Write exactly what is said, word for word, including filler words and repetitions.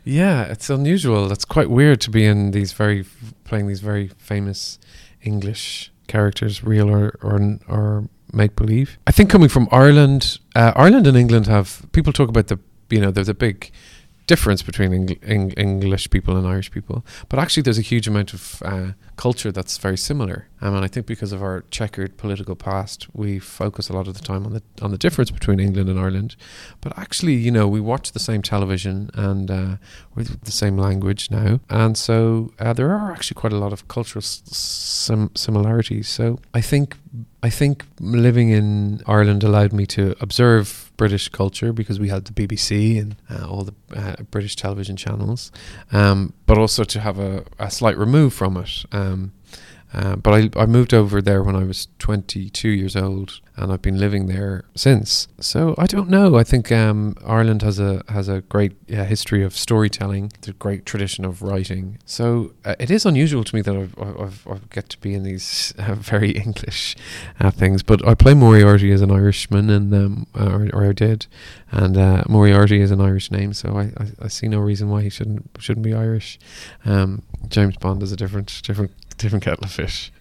Yeah, it's unusual. It's quite weird to be in these very playing these very famous English characters, real or or or make believe. I think coming from Ireland, uh, Ireland and England have people talk about the you know there's a big difference between Eng- Eng- English people and Irish people, but actually there's a huge amount of uh, culture that's very similar. Um, and I think because of our checkered political past, we focus a lot of the time on the on the difference between England and Ireland. But actually, you know, we watch the same television and uh, with the same language now, and so uh, there are actually quite a lot of cultural sim- similarities. So I think I think living in Ireland allowed me to observe British culture because we had the B B C and uh, all the uh, British television channels, um, but also to have a, a slight remove from it. Um, uh, but I, I moved over there when I was twenty-two years old, and I've been living there since. So I don't know. I think um, Ireland has a has a great uh, history of storytelling, a great tradition of writing. So uh, it is unusual to me that I've, I've, I get to be in these uh, very English uh, things. But I play Moriarty as an Irishman, and um, or, or I did, and uh, Moriarty is an Irish name, so I, I, I see no reason why he shouldn't shouldn't be Irish. Um, James Bond is a different different different kettle of fish.